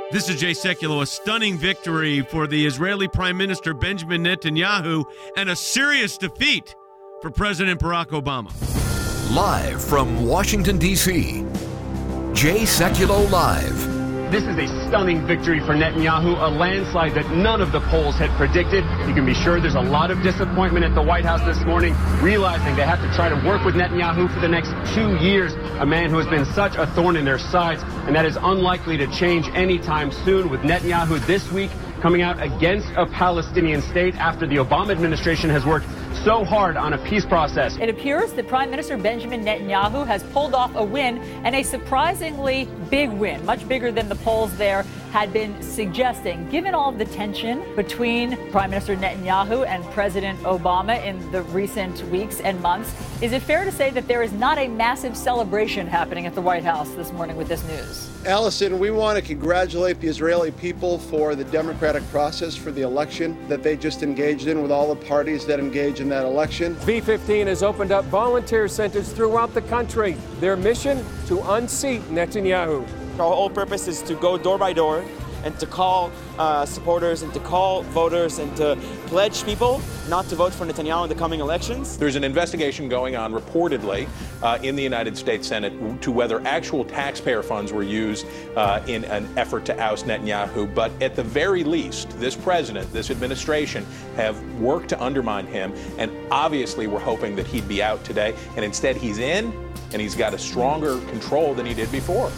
This is Jay Sekulow. A stunning victory for the Israeli Prime Minister Benjamin Netanyahu and a serious defeat for President Barack Obama. Live from Washington, D.C., Jay Sekulow Live. This is a stunning victory for Netanyahu, a landslide that none of the polls had predicted. You can be sure there's a lot of disappointment at the White House this morning, realizing they have to try to work with Netanyahu for the next 2 years, a man who has been such a thorn in their sides, and that is unlikely to change anytime soon, with Netanyahu this week coming out against a Palestinian state after the Obama administration has worked so hard on a peace process. It appears that Prime Minister Benjamin Netanyahu has pulled off a win, and a surprisingly big win, much bigger than the polls there had been suggesting. Given all of the tension between Prime Minister Netanyahu and President Obama in the recent weeks and months, is it fair to say that there is not a massive celebration happening at the White House this morning with this news? Allison, we want to congratulate the Israeli people for the democratic process for the election that they just engaged in with all the parties that engage in that election. V15 has opened up volunteer centers throughout the country. Their mission, to unseat Netanyahu. Our whole purpose is to go door by door and to call supporters and to call voters and to pledge people not to vote for Netanyahu in the coming elections. There's an investigation going on reportedly in the United States Senate to whether actual taxpayer funds were used in an effort to oust Netanyahu. But at the very least, this president, this administration have worked to undermine him. And obviously we're hoping that he'd be out today. And instead he's in, and he's got a stronger control than he did before.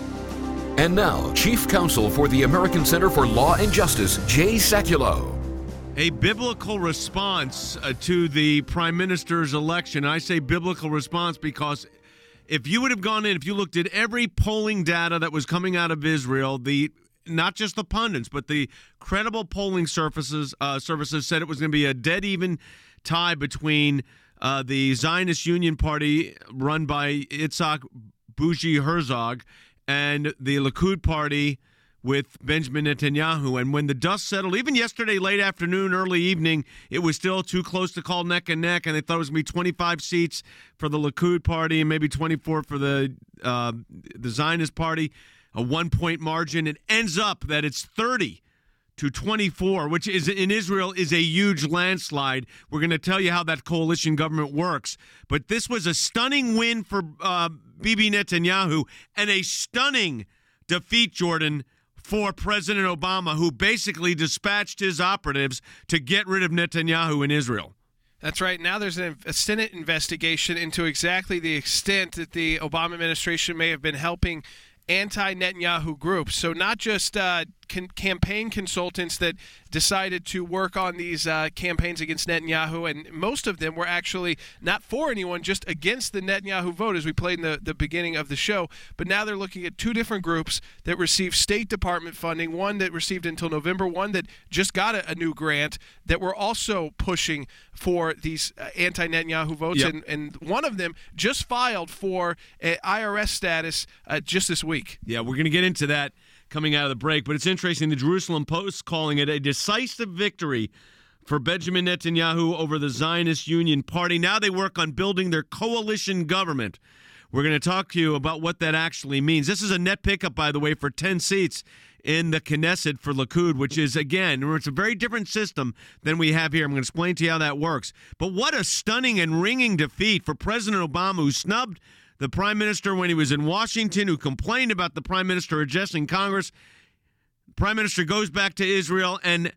And now, Chief Counsel for the American Center for Law and Justice, Jay Sekulow. A biblical response to the Prime Minister's election. I say biblical response because if you would have gone in, if you looked at every polling data that was coming out of Israel, not just the pundits, but the credible polling services said it was going to be a dead even tie between the Zionist Union Party run by Itzhak Bougie Herzog and the Likud Party with Benjamin Netanyahu. And when the dust settled, even yesterday, late afternoon, early evening, it was still too close to call neck and neck, and they thought it was going to be 25 seats for the Likud Party and maybe 24 for the Zionist Party, a 1-point margin. It ends up that it's 30-24, which is in Israel is a huge landslide. We're going to tell you how that coalition government works. But this was a stunning win for Bibi Netanyahu and a stunning defeat, Jordan, for President Obama, who basically dispatched his operatives to get rid of Netanyahu in Israel. That's right. Now there's a Senate investigation into exactly the extent that the Obama administration may have been helping anti-Netanyahu groups. So not just campaign consultants that decided to work on these campaigns against Netanyahu, and most of them were actually not for anyone, just against the Netanyahu vote, as we played in the beginning of the show. But now they're looking at two different groups that received State Department funding, one that received until November, one that just got a new grant, that were also pushing for these anti-Netanyahu votes. Yep. And one of them just filed for IRS status just this week. Yeah, we're going to get into that coming out of the break, but it's interesting. The Jerusalem Post calling it a decisive victory for Benjamin Netanyahu over the Zionist Union Party. Now they work on building their coalition government. We're going to talk to you about what that actually means. This is a net pickup, by the way, for 10 seats in the Knesset for Likud, which is, again, it's a very different system than we have here. I'm going to explain to you how that works. But what a stunning and ringing defeat for President Obama, who snubbed the prime minister when he was in Washington, who complained about the prime minister addressing Congress. The prime minister goes back to Israel and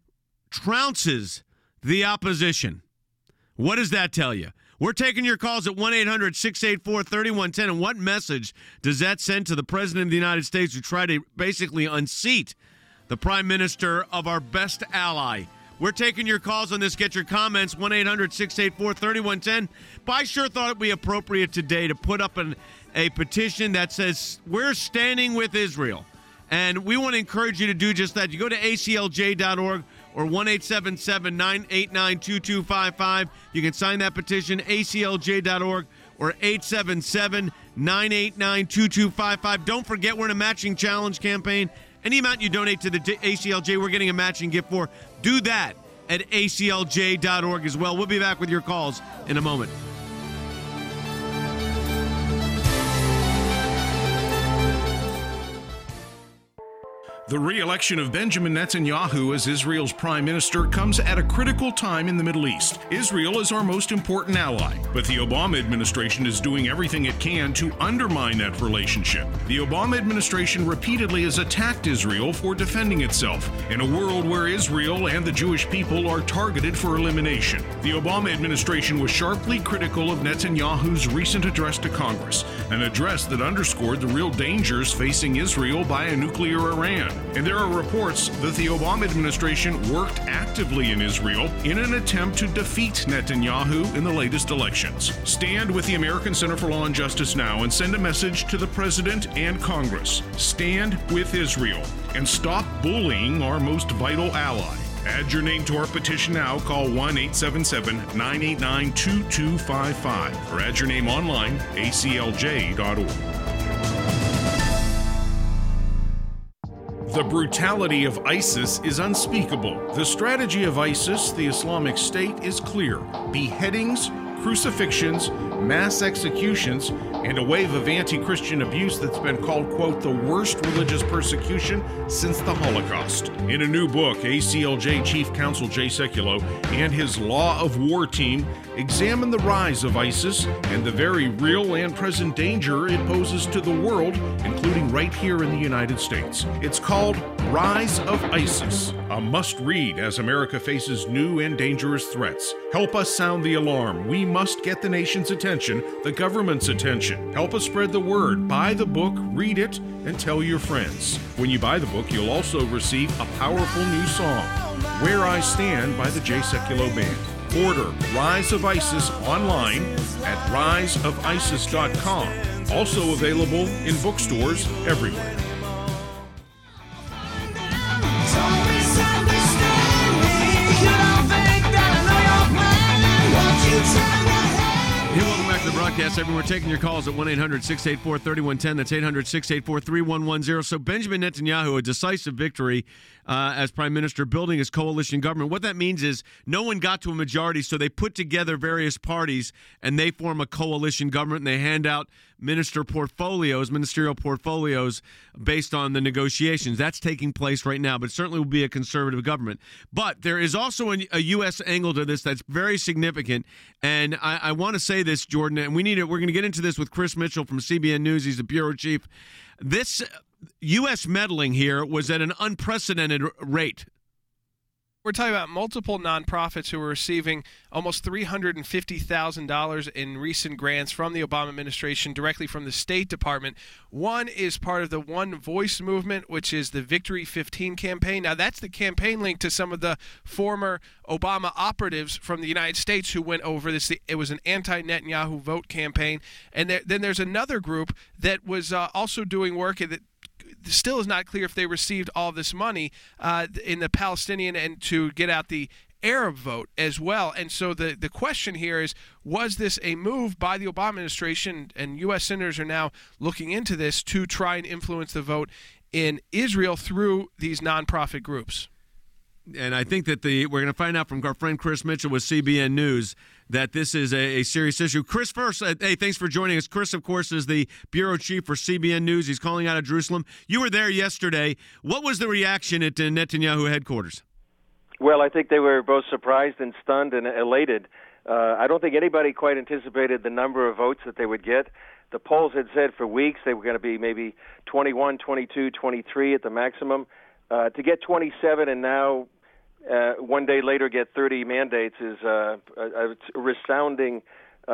trounces the opposition. What does that tell you? We're taking your calls at 1-800-684-3110. And what message does that send to the president of the United States, who tried to basically unseat the prime minister of our best ally? We're taking your calls on this. Get your comments, 1-800-684-3110. But I sure thought it would be appropriate today to put up a petition that says we're standing with Israel. And we want to encourage you to do just that. You go to aclj.org or 1-877-989-2255. You can sign that petition, aclj.org or 877-989-2255. Don't forget, we're in a matching challenge campaign. Any amount you donate to the ACLJ, we're getting a matching gift for. Do that at aclj.org as well. We'll be back with your calls in a moment. The re-election of Benjamin Netanyahu as Israel's prime minister comes at a critical time in the Middle East. Israel is our most important ally, but the Obama administration is doing everything it can to undermine that relationship. The Obama administration repeatedly has attacked Israel for defending itself in a world where Israel and the Jewish people are targeted for elimination. The Obama administration was sharply critical of Netanyahu's recent address to Congress, an address that underscored the real dangers facing Israel by a nuclear Iran. And there are reports that the Obama administration worked actively in Israel in an attempt to defeat Netanyahu in the latest elections. Stand with the American Center for Law and Justice now and send a message to the President and Congress. Stand with Israel and stop bullying our most vital ally. Add your name to our petition now. Call 1-877-989-2255 or add your name online, aclj.org. The brutality of ISIS is unspeakable. The strategy of ISIS, the Islamic State, is clear. Beheadings, crucifixions, mass executions, and a wave of anti-Christian abuse that's been called, quote, the worst religious persecution since the Holocaust. In a new book, ACLJ Chief Counsel Jay Sekulow and his Law of War team examine the rise of ISIS and the very real and present danger it poses to the world, including right here in the United States. It's called Rise of ISIS, a must-read as America faces new and dangerous threats. Help us sound the alarm. We must get the nation's attention, the government's attention. Help us spread the word. Buy the book, read it, and tell your friends. When you buy the book, you'll also receive a powerful new song, Where I Stand by the Jay Sekulow Band. Order Rise of ISIS online at riseofisis.com. Also available in bookstores everywhere. Hey, welcome back to the broadcast. Everyone, we're taking your calls at 1-800-684-3110. That's 800-684-3110. So Benjamin Netanyahu, a decisive victory as prime minister, building his coalition government. What that means is no one got to a majority, so they put together various parties, and they form a coalition government, and they hand out ministerial portfolios based on the negotiations. That's taking place right now, but it certainly will be a conservative government. But there is also a U.S. angle to this that's very significant, and I want to say this, Jordan, and we're going to get into this with Chris Mitchell from CBN News. He's the bureau chief. This U.S. meddling here was at an unprecedented rate. We're talking about multiple nonprofits who were receiving almost $350,000 in recent grants from the Obama administration directly from the State Department. One is part of the One Voice movement, which is the Victory 15 campaign. Now, that's the campaign link to some of the former Obama operatives from the United States who went over this. It was an anti-Netanyahu vote campaign. And then there's another group that was also doing work that still is not clear if they received all this money in the Palestinian and to get out the Arab vote as well. And so the question here is, was this a move by the Obama administration, and U.S. senators are now looking into this, to try and influence the vote in Israel through these nonprofit groups? And I think that we're going to find out from our friend Chris Mitchell with CBN News that this is a serious issue. Chris, first, hey, thanks for joining us. Chris, of course, is the bureau chief for CBN News. He's calling out of Jerusalem. You were there yesterday. What was the reaction at Netanyahu headquarters? Well, I think they were both surprised and stunned and elated. I don't think anybody quite anticipated the number of votes that they would get. The polls had said for weeks they were going to be maybe 21, 22, 23 at the maximum. To get 27 and now one day later get 30 mandates is a resounding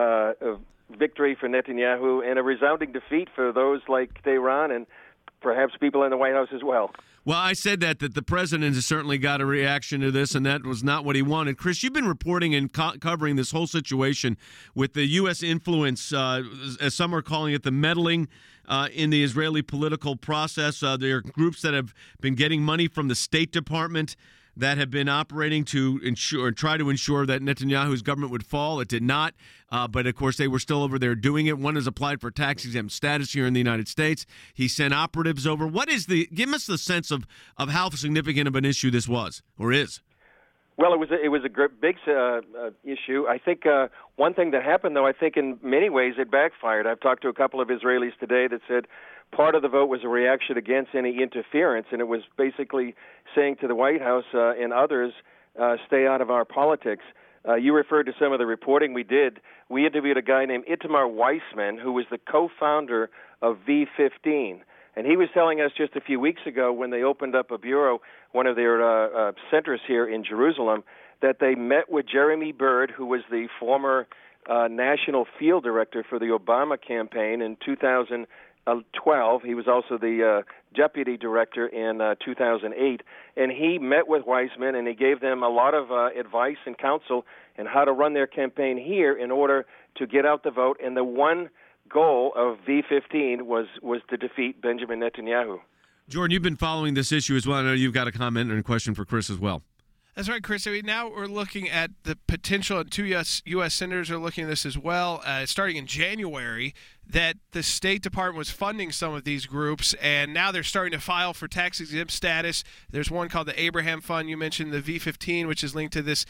victory for Netanyahu and a resounding defeat for those like Tehran and perhaps people in the White House as well. Well, I said that the president has certainly got a reaction to this, and that was not what he wanted. Chris, you've been reporting and covering this whole situation with the U.S. influence, as some are calling it, the meddling in the Israeli political process. There are groups that have been getting money from the State Department that have been operating to try to ensure that Netanyahu's government would fall. It did not, but of course they were still over there doing it. One has applied for tax-exempt status here in the United States. He sent operatives over. Give us the sense of how significant of an issue this was or is. Well, it was a big issue. I think one thing that happened, though, I think in many ways it backfired. I've talked to a couple of Israelis today that said, part of the vote was a reaction against any interference, and it was basically saying to the White House and others, stay out of our politics. You referred to some of the reporting we did. We interviewed a guy named Itamar Weissman, who was the co-founder of V15. And he was telling us just a few weeks ago when they opened up a bureau, one of their centers here in Jerusalem, that they met with Jeremy Bird, who was the former national field director for the Obama campaign in 2012. He was also the deputy director in 2008. And he met with Weissman, and he gave them a lot of advice and counsel on how to run their campaign here in order to get out the vote. And the one goal of V15 was to defeat Benjamin Netanyahu. Jordan, you've been following this issue as well. I know you've got a comment and a question for Chris as well. That's right, Chris. Now we're looking at the potential, and two U.S. senators are looking at this as well, starting in January, that the State Department was funding some of these groups, and now they're starting to file for tax-exempt status. There's one called the Abraham Fund. You mentioned the V15, which is linked to this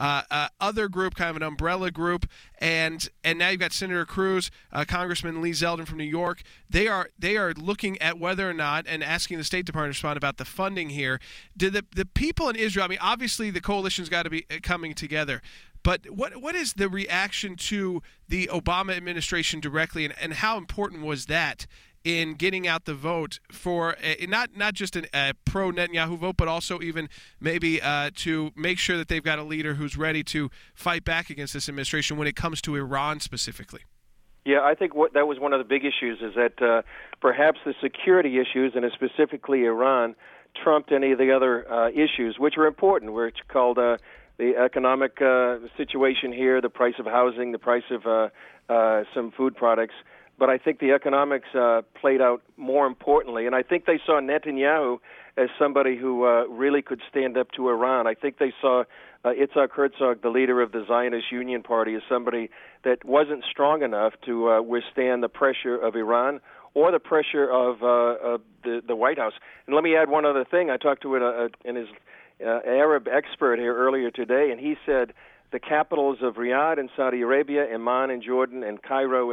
other group, kind of an umbrella group, and now you've got Senator Cruz, Congressman Lee Zeldin from New York. They are looking at whether or not, and asking the State Department to respond about the funding here. Do the people in Israel, I mean, obviously the coalition's got to be coming together, but what is the reaction to the Obama administration directly, and how important was that in getting out the vote for not just a pro-Netanyahu vote, but also even maybe to make sure that they've got a leader who's ready to fight back against this administration when it comes to Iran specifically? Yeah, I think that was one of the big issues, is that perhaps the security issues, and specifically Iran, trumped any of the other issues, which were important, which called the economic situation here, the price of housing, the price of some food products. But I think the economics played out more importantly, and I think they saw Netanyahu as somebody who really could stand up to Iran. I think they saw Yitzhak Herzog, the leader of the Zionist Union Party, as somebody that wasn't strong enough to withstand the pressure of Iran or the pressure of the White House. And let me add one other thing. I talked to an Arab expert here earlier today, and he said the capitals of Riyadh in Saudi Arabia, Amman in Jordan, and Cairo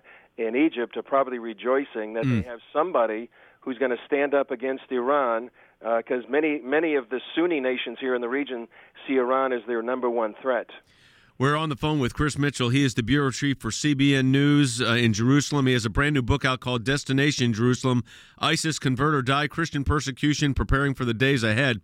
in Egypt are probably rejoicing that they have somebody who's going to stand up against Iran, because many of the Sunni nations here in the region see Iran as their number one threat. We're on the phone with Chris Mitchell. He is the bureau chief for CBN News in Jerusalem. He has a brand new book out called Destination Jerusalem, ISIS, Convert or Die, Christian Persecution, Preparing for the Days Ahead.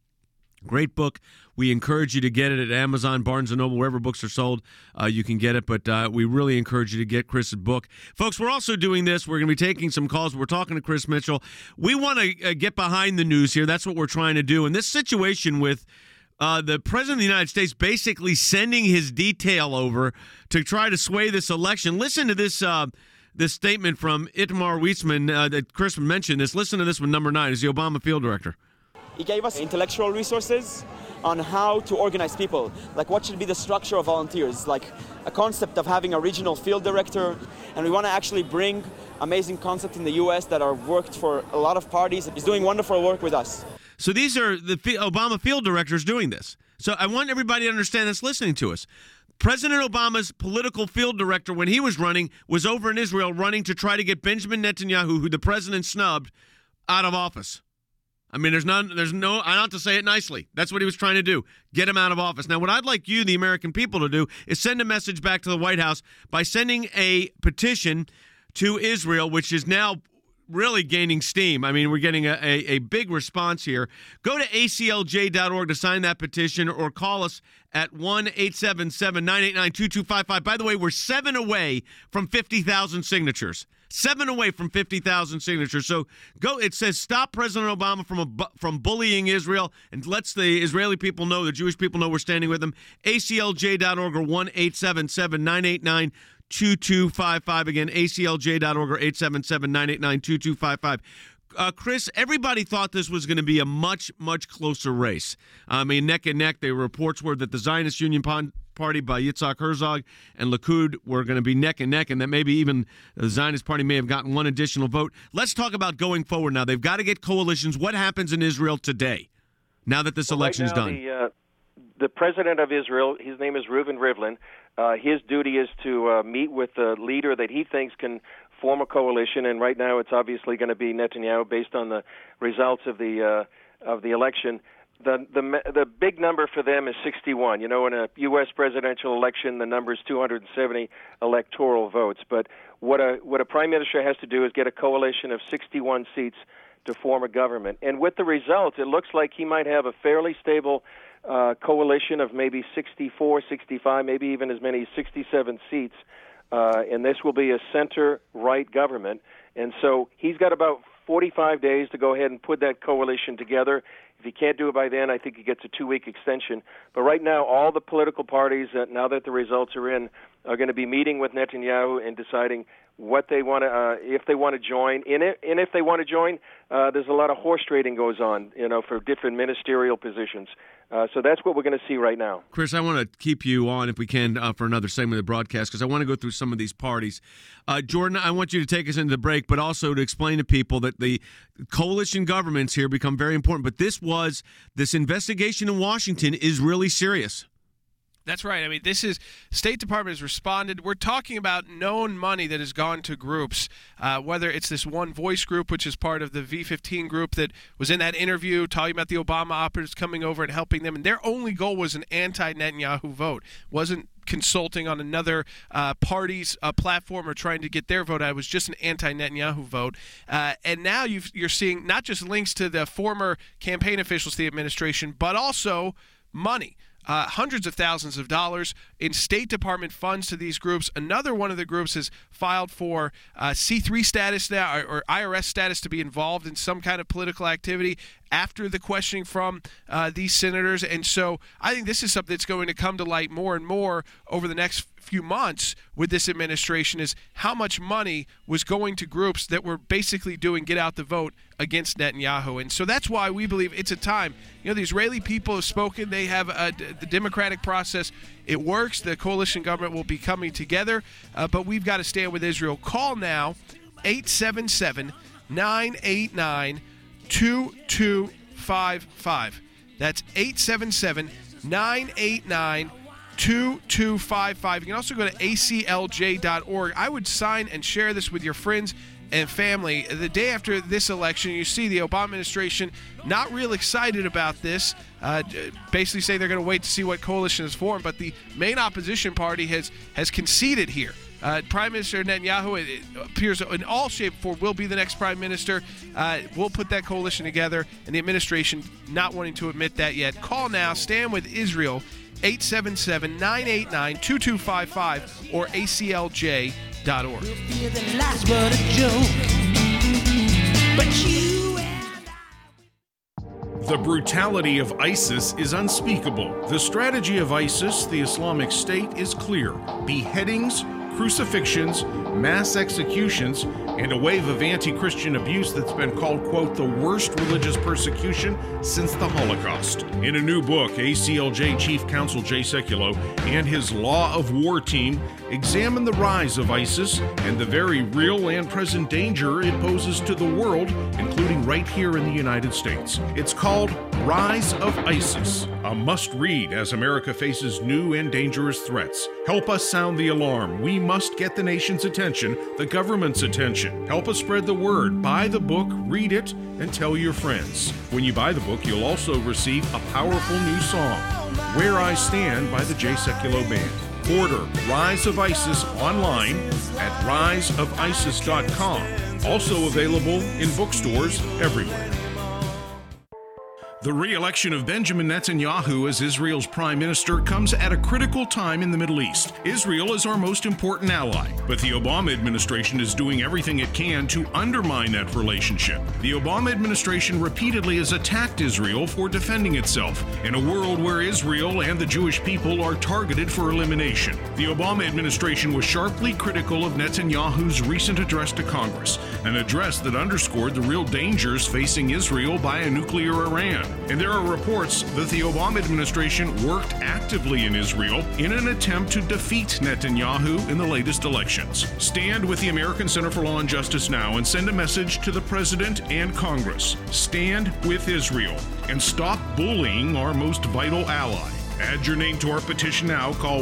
Great book. We encourage you to get it at Amazon, Barnes & Noble, wherever books are sold. You can get it, but we really encourage you to get Chris's book. Folks, we're also doing this. We're going to be taking some calls. We're talking to Chris Mitchell. We want to get behind the news here. That's what we're trying to do. And this situation with the President of the United States basically sending his detail over to try to sway this election. Listen to this this statement from Itamar Weissman that Chris mentioned. Listen to this one, number 9, is the Obama field director. He gave us intellectual resources on how to organize people, like what should be the structure of volunteers, like a concept of having a regional field director, and we want to actually bring amazing concepts in the U.S. that are worked for a lot of parties. He's doing wonderful work with us. So these are the Obama field directors doing this. So I want everybody to understand that's listening to us. President Obama's political field director, when he was running, was over in Israel running to try to get Benjamin Netanyahu, who the president snubbed, out of office. I mean, there's no, I don't have to say it nicely. That's what he was trying to do, get him out of office. Now, what I'd like you, the American people, to do is send a message back to the White House by sending a petition to Israel, which is now really gaining steam. I mean, we're getting a big response here. Go to aclj.org to sign that petition, or call us at 1-877-989-2255. By the way, we're 7 away from 50,000 signatures. 7 away from 50,000 signatures. So go. It says stop President Obama from bullying Israel, and lets the Israeli people know, the Jewish people know we're standing with them. aclj.org or 1-877-989-2255. Again, aclj.org or 877-989-2255. Chris, everybody thought this was going to be a much, much closer race. I mean, neck and neck. The reports were that the Zionist Union Party by Yitzhak Herzog and Likud were going to be neck and neck, and that maybe even the Zionist Party may have gotten one additional vote. Let's talk about going forward now. They've got to get coalitions. What happens in Israel today, now that this election's done? The president of Israel, his name is Reuven Rivlin. His duty is to meet with the leader that he thinks can form a coalition. And right now, it's obviously going to be Netanyahu based on the results of the election. The big number for them is 61. You know, in a U.S. presidential election, the number is 270 electoral votes. But what a prime minister has to do is get a coalition of 61 seats to form a government. And with the results, it looks like he might have a fairly stable coalition of maybe 64, 65, maybe even as many as 67 seats. And this will be a center-right government. And so he's got about 45 days to go ahead and put that coalition together. If he can't do it by then, I think he gets a 2-week extension. But right now, all the political parties, now that the results are in, are going to be meeting with Netanyahu and deciding what they want to, if they want to join. And if they want to join, there's a lot of horse trading goes on, you know, for different ministerial positions. So that's what we're going to see right now. Chris, I want to keep you on, if we can, for another segment of the broadcast, because I want to go through some of these parties. Jordan, I want you to take us into the break, but also to explain to people that the coalition governments here become very important. But this investigation in Washington is really serious. That's right. I mean, State Department has responded. We're talking about known money that has gone to groups, whether it's this One Voice group, which is part of the V15 group that was in that interview talking about the Obama operatives coming over and helping them. And their only goal was an anti-Netanyahu vote. Wasn't consulting on another party's platform or trying to get their vote out. It was just an anti-Netanyahu vote. And now you're seeing not just links to the former campaign officials of the administration, but also money. Hundreds of thousands of dollars in State Department funds to these groups. Another one of the groups has filed for C3 status now, or IRS status, to be involved in some kind of political activity after the questioning from these senators. And so I think this is something that's going to come to light more and more over the next few months with this administration, is how much money was going to groups that were basically doing get out the vote against Netanyahu. And so that's why we believe it's a time. You know, the Israeli people have spoken. They have the democratic process. It works. The coalition government will be coming together, but we've got to stand with Israel. Call now, 877-989-2255. That's 877-989-2255. You can also go to aclj.org. I would sign and share this with your friends and family. The day after this election, you see the Obama administration not real excited about this, basically say they're going to wait to see what coalition is formed, but the main opposition party has conceded here. Prime Minister Netanyahu, it appears in all shape or form, will be the next prime minister. We'll put that coalition together, and the administration not wanting to admit that yet. Call now, stand with Israel, 877-989-2255 or aclj.org. The brutality of ISIS is unspeakable. The strategy of ISIS, the Islamic State, is clear. Beheadings, crucifixions, mass executions, and a wave of anti-Christian abuse that's been called, quote, the worst religious persecution since the Holocaust. In a new book, ACLJ Chief Counsel Jay Sekulow and his Law of War team examine the rise of ISIS and the very real and present danger it poses to the world, including right here in the United States. It's called Rise of ISIS, a must-read as America faces new and dangerous threats. Help us sound the alarm. We must get the nation's attention, the government's attention. Help us spread the word. Buy the book, read it, and tell your friends. When you buy the book, you'll also receive a powerful new song, Where I Stand by the Jay Sekulow Band. Order Rise of ISIS online at riseofisis.com. Also available in bookstores everywhere. The re-election of Benjamin Netanyahu as Israel's prime minister comes at a critical time in the Middle East. Israel is our most important ally, but the Obama administration is doing everything it can to undermine that relationship. The Obama administration repeatedly has attacked Israel for defending itself in a world where Israel and the Jewish people are targeted for elimination. The Obama administration was sharply critical of Netanyahu's recent address to Congress, an address that underscored the real dangers facing Israel by a nuclear Iran. And there are reports that the Obama administration worked actively in Israel in an attempt to defeat Netanyahu in the latest elections. Stand with the American Center for Law and Justice now and send a message to the President and Congress. Stand with Israel and stop bullying our most vital ally. Add your name to our petition now. Call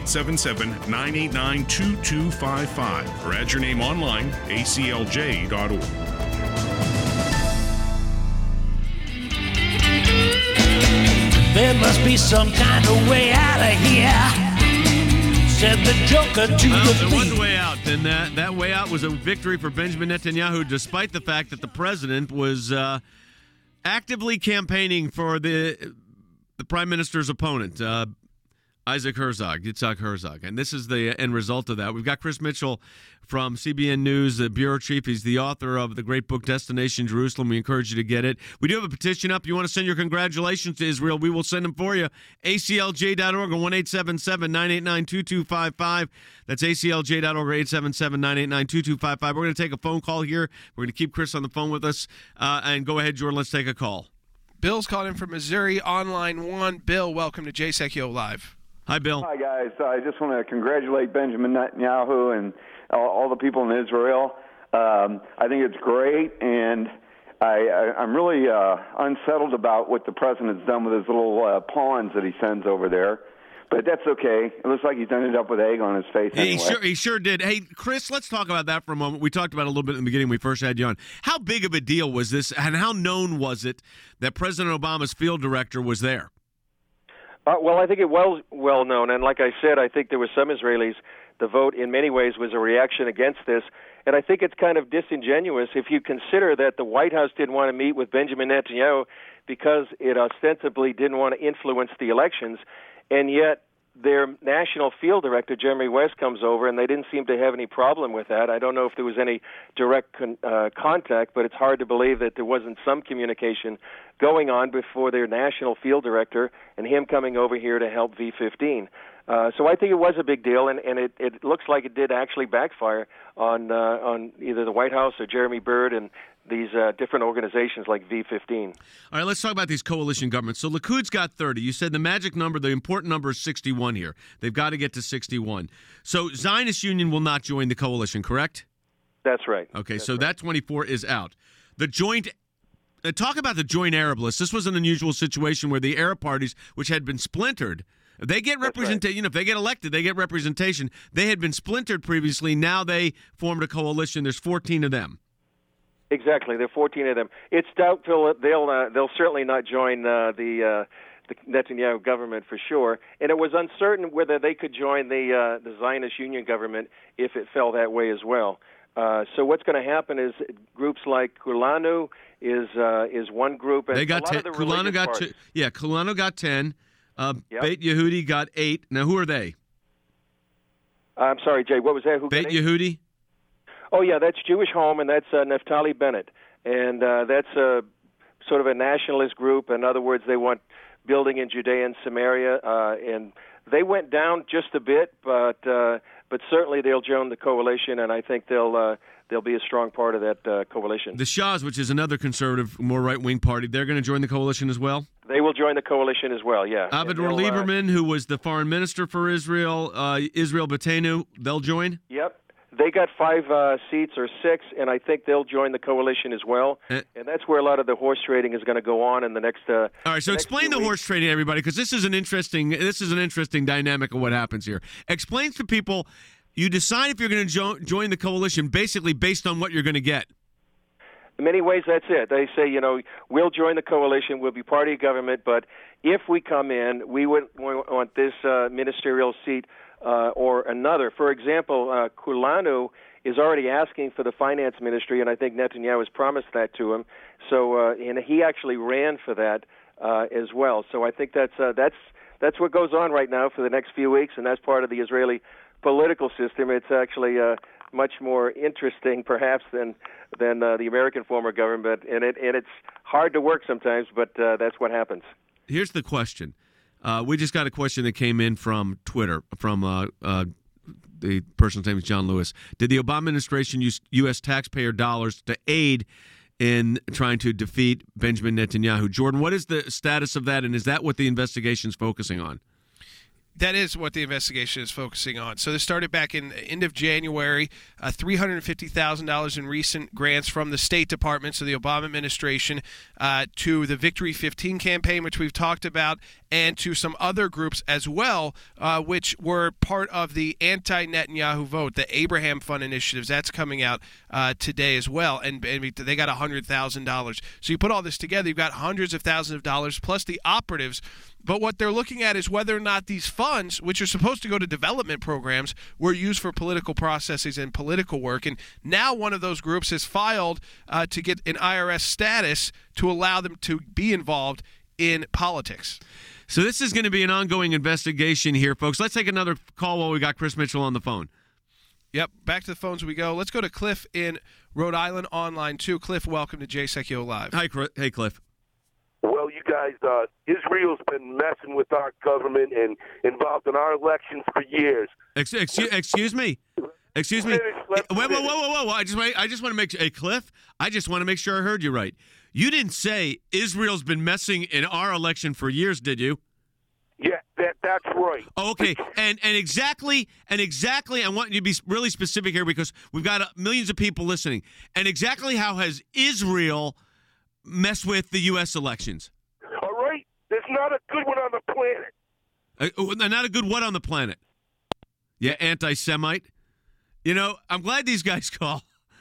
1-877-989-2255 or add your name online, aclj.org. There must be some kind of way out of here, said the Joker to the thief. There was a way out, and that way out was a victory for Benjamin Netanyahu, despite the fact that the president was actively campaigning for the prime minister's opponent, Yitzhak Herzog. And this is the end result of that. We've got Chris Mitchell from CBN News, the bureau chief. He's the author of the great book, Destination Jerusalem. We encourage you to get it. We do have a petition up. You want to send your congratulations to Israel, we will send them for you. ACLJ.org or 1-877-989-2255. That's ACLJ.org or 877-989-2255. We're going to take a phone call here. We're going to keep Chris on the phone with us. And go ahead, Jordan, let's take a call. Bill's calling in from Missouri on line 1. Bill, welcome to JSECO Live. Hi, Bill. Hi, guys. I just want to congratulate Benjamin Netanyahu and all the people in Israel. I think it's great, and I'm really unsettled about what the president's done with his little pawns that he sends over there. But that's okay. It looks like he's ended up with egg on his face anyway. He sure did. Hey, Chris, let's talk about that for a moment. We talked about it a little bit in the beginning when we first had you on. How big of a deal was this, and how known was it that President Obama's field director was there? Well, I think it was well known, and like I said, I think there were some Israelis. The vote, in many ways, was a reaction against this, and I think it's kind of disingenuous if you consider that the White House didn't want to meet with Benjamin Netanyahu because it ostensibly didn't want to influence the elections, and yet their national field director, Jeremy West, comes over, and they didn't seem to have any problem with that. I don't know if there was any direct contact, but it's hard to believe that there wasn't some communication going on before their national field director and him coming over here to help V-15. So I think it was a big deal, and it looks like it did actually backfire on either the White House or Jeremy Byrd and these different organizations like V-15. All right, let's talk about these coalition governments. So Likud's got 30. You said the magic number, the important number is 61 here. They've got to get to 61. So Zionist Union will not join the coalition, correct? That's right. Okay, so that 24 is out. The joint talk about the joint Arab list. This was an unusual situation where the Arab parties, which had been splintered, they get representation. Right. If they get elected, they get representation. They had been splintered previously. Now they formed a coalition. There's 14 of them. Exactly, there are 14 of them. It's doubtful they'll certainly not join the Netanyahu government for sure. And it was uncertain whether they could join the Zionist Union government if it fell that way as well. So what's going to happen is groups like Kulanu is one group. And they got 10. Kulanu got 2. Yeah, Kulanu got 10. Beit Yehudi got 8. Now, who are they? I'm sorry, Jay. What was that? Who Beit Yehudi? Oh, yeah, that's Jewish Home, and that's Naftali Bennett. And that's sort of a nationalist group. In other words, they want building in Judea and Samaria. And they went down just a bit, but certainly they'll join the coalition, and I think they'll be a strong part of that coalition. The Shahs, which is another conservative, more right-wing party, they're going to join the coalition as well? They will join the coalition as well, yeah. Avigdor Lieberman, who was the foreign minister for Israel, Israel Beitenu, they'll join? Yep. They got 5 seats or 6, and I think they'll join the coalition as well. And that's where a lot of the horse trading is going to go on in the next. All right, so explain the horse trading, everybody, because this is an interesting dynamic of what happens here. Explain to people. You decide if you're going to join the coalition, basically based on what you're going to get. In many ways, that's it. They say, we'll join the coalition, we'll be part of government, but if we come in, we wouldn't want this ministerial seat. Or another. For example, Kulanu is already asking for the finance ministry, and I think Netanyahu has promised that to him. So, and he actually ran for that as well. So I think that's what goes on right now for the next few weeks, and that's part of the Israeli political system. It's actually much more interesting, perhaps, than the American form of government, and it's hard to work sometimes, but that's what happens. Here's the question. We just got a question that came in from Twitter, from the person's name is John Lewis. Did the Obama administration use U.S. taxpayer dollars to aid in trying to defeat Benjamin Netanyahu? Jordan, what is the status of that, and is that what the investigation's focusing on? That is what the investigation is focusing on. So this started back in the end of January, $350,000 in recent grants from the State Department, so the Obama administration, to the Victory 15 campaign, which we've talked about, and to some other groups as well, which were part of the anti-Netanyahu vote, the Abraham Fund initiatives. That's coming out today as well, and they got $100,000. So you put all this together, you've got hundreds of thousands of dollars plus the operatives. But what they're looking at is whether or not these funds, which are supposed to go to development programs, were used for political processes and political work. And now one of those groups has filed to get an IRS status to allow them to be involved in politics. So this is going to be an ongoing investigation here, folks. Let's take another call while we got Chris Mitchell on the phone. Yep, back to the phones we go. Let's go to Cliff in Rhode Island on line 2. Cliff, welcome to JSECO Live. Hi, Hey, Cliff. Well, you guys, Israel's been messing with our government and involved in our elections for years. Excuse me. Excuse me. Whoa. I just want to make sure. Hey, Cliff, I just want to make sure I heard you right. You didn't say Israel's been messing in our election for years, did you? Yeah, that's right. Oh, okay. And exactly, I want you to be really specific here because we've got millions of people listening. And exactly how has Israel mess with the U.S. elections? All right. There's not a good one on the planet. Not a good what on the planet? Yeah, anti-Semite. You know, I'm glad these guys call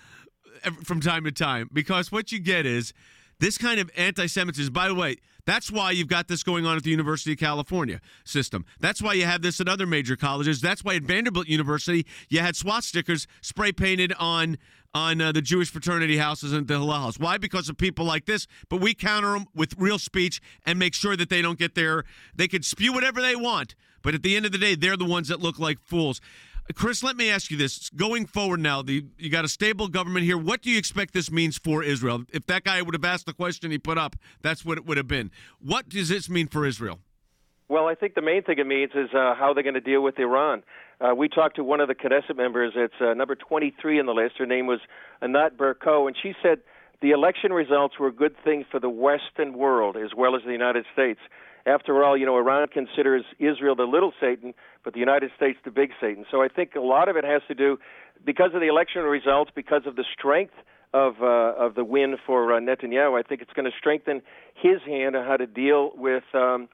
from time to time because what you get is this kind of anti-Semitism. By the way, that's why you've got this going on at the University of California system. That's why you have this at other major colleges. That's why at Vanderbilt University you had SWAT stickers spray painted on the Jewish fraternity houses and the Hillel house. Why? Because of people like this. But we counter them with real speech and make sure that they don't get they could spew whatever they want. But at the end of the day, they're the ones that look like fools. Chris, let me ask you this. Going forward now, you got a stable government here. What do you expect this means for Israel? If that guy would have asked the question he put up, that's what it would have been. What does this mean for Israel? Well, I think the main thing it means is how they're going to deal with Iran. We talked to one of the Knesset members. It's number 23 in the list. Her name was Anat Berko, and she said the election results were a good thing for the Western world as well as the United States. After all, Iran considers Israel the little Satan, but the United States the big Satan. So I think a lot of it has to do, because of the election results, because of the strength of the win for Netanyahu, I think it's going to strengthen his hand on how to deal with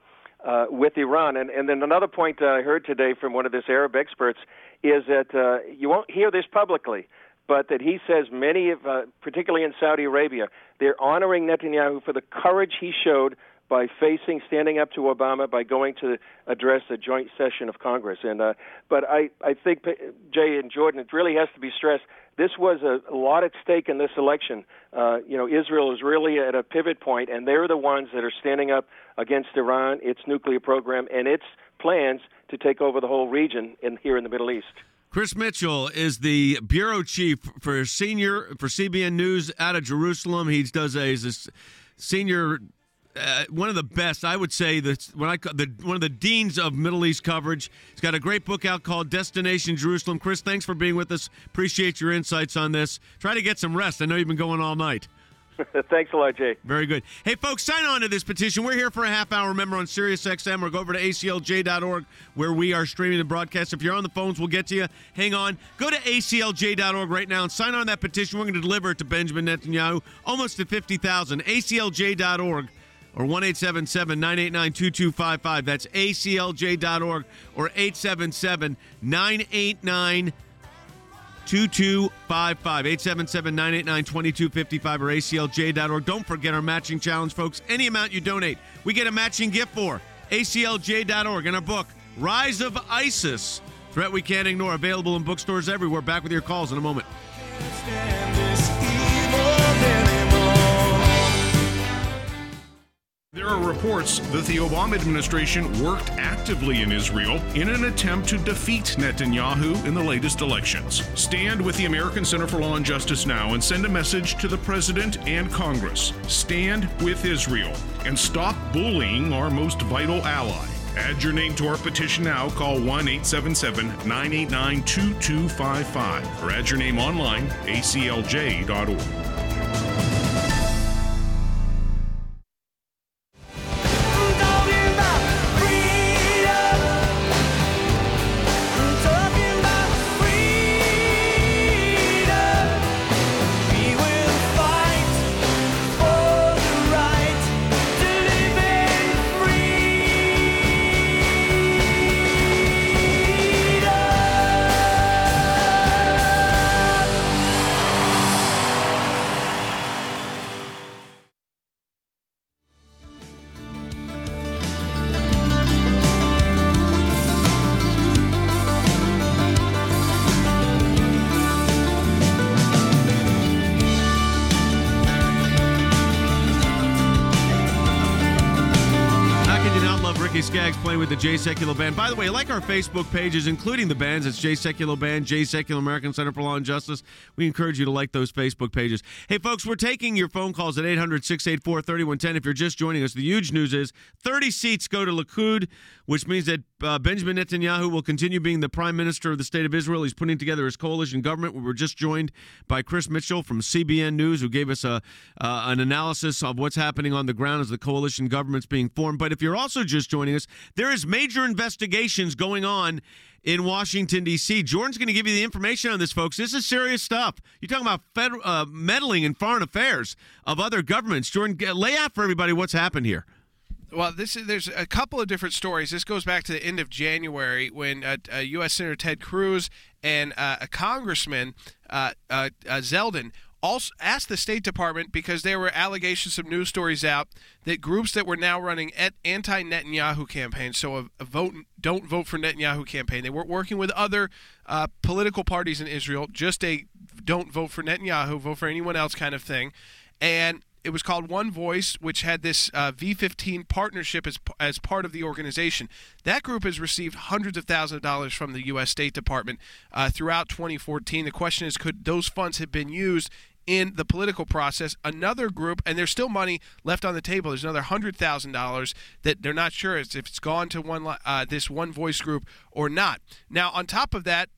Iran. And then another point I heard today from one of these Arab experts is that you won't hear this publicly, but that he says many of, particularly in Saudi Arabia, they're honoring Netanyahu for the courage he showed by standing up to Obama, by going to address a joint session of Congress. But I think, Jay and Jordan, it really has to be stressed. This was a lot at stake in this election. Israel is really at a pivot point, and they're the ones that are standing up against Iran, its nuclear program, and its plans to take over the whole region here in the Middle East. Chris Mitchell is the bureau chief for CBN News out of Jerusalem. He's a senior. One of the best, I would say, one of the deans of Middle East coverage. He's got a great book out called Destination Jerusalem. Chris, thanks for being with us. Appreciate your insights on this. Try to get some rest. I know you've been going all night. Thanks a lot, Jay. Very good. Hey, folks, sign on to this petition. We're here for a half hour. Remember, on SiriusXM, or go over to aclj.org, where we are streaming the broadcast. If you're on the phones, we'll get to you. Hang on. Go to aclj.org right now and sign on that petition. We're going to deliver it to Benjamin Netanyahu, almost at 50,000. aclj.org. Or 1-877-989-2255. That's aclj.org or 877-989-2255. 877-989-2255 or aclj.org. Don't forget our matching challenge, folks. Any amount you donate, we get a matching gift for. aclj.org and our book, Rise of ISIS, Threat We Can't Ignore, available in bookstores everywhere. Back with your calls in a moment. There are reports that the Obama administration worked actively in Israel in an attempt to defeat Netanyahu in the latest elections. Stand with the American Center for Law and Justice now and send a message to the President and Congress. Stand with Israel and stop bullying our most vital ally. Add your name to our petition now. Call 1-877-989-2255 or add your name online, aclj.org. How can you not love Ricky Skaggs playing with the J Secular Band? By the way, like our Facebook pages, including the bands, it's J Secular Band, J Secular American Center for Law and Justice. We encourage you to like those Facebook pages. Hey, folks, we're taking your phone calls at 800-684-3110. If you're just joining us, the huge news is 30 seats go to Likud, which means that Benjamin Netanyahu will continue being the prime minister of the state of Israel. He's putting together his coalition government. We were just joined by Chris Mitchell from CBN News, who gave us an analysis of what's happening on the ground as the coalition government's being formed. But if you're also just joining us, there is major investigations going on in Washington, D.C. Jordan's going to give you the information on this, folks. This is serious stuff. You're talking about meddling in foreign affairs of other governments. Jordan, lay out for everybody what's happened here. Well, there's a couple of different stories. This goes back to the end of January when U.S. Senator Ted Cruz and a congressman, Zeldin, also asked the State Department, because there were allegations, some news stories out, that groups that were now running anti-Netanyahu campaigns, so a don't vote for Netanyahu campaign, they weren't working with other political parties in Israel, just a don't vote for Netanyahu, vote for anyone else kind of thing. And it was called One Voice, which had this V15 partnership as part of the organization. That group has received hundreds of thousands of dollars from the U.S. State Department throughout 2014. The question is, could those funds have been used in the political process? Another group, and there's still money left on the table, there's another $100,000 that they're not sure if it's gone to this One Voice group or not. Now, on top of that,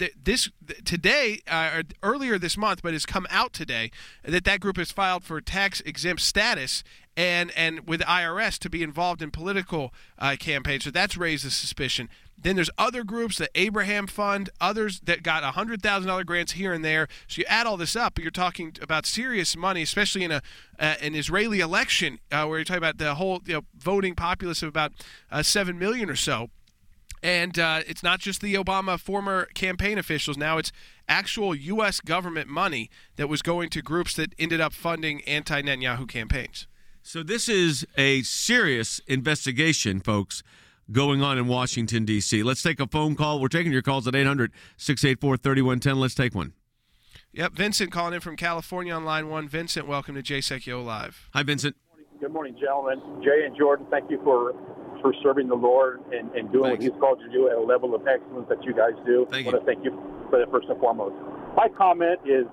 earlier this month, but it's come out today, that group has filed for tax-exempt status and with the IRS to be involved in political campaigns. So that's raised a suspicion. Then there's other groups, the Abraham Fund, others that got $100,000 grants here and there. So you add all this up, you're talking about serious money, especially in an Israeli election where you're talking about the whole voting populace of about 7 million or so. And it's not just the Obama former campaign officials. Now it's actual U.S. government money that was going to groups that ended up funding anti-Netanyahu campaigns. So this is a serious investigation, folks, going on in Washington, D.C. Let's take a phone call. We're taking your calls at 800-684-3110. Let's take one. Yep, Vincent calling in from California on line one. Vincent, welcome to JSECO Live. Hi, Vincent. Good morning, gentlemen. Jay and Jordan, thank you for serving the Lord and doing what He's called you to do at a level of excellence that you guys do. I want to thank you for that first and foremost. My comment is,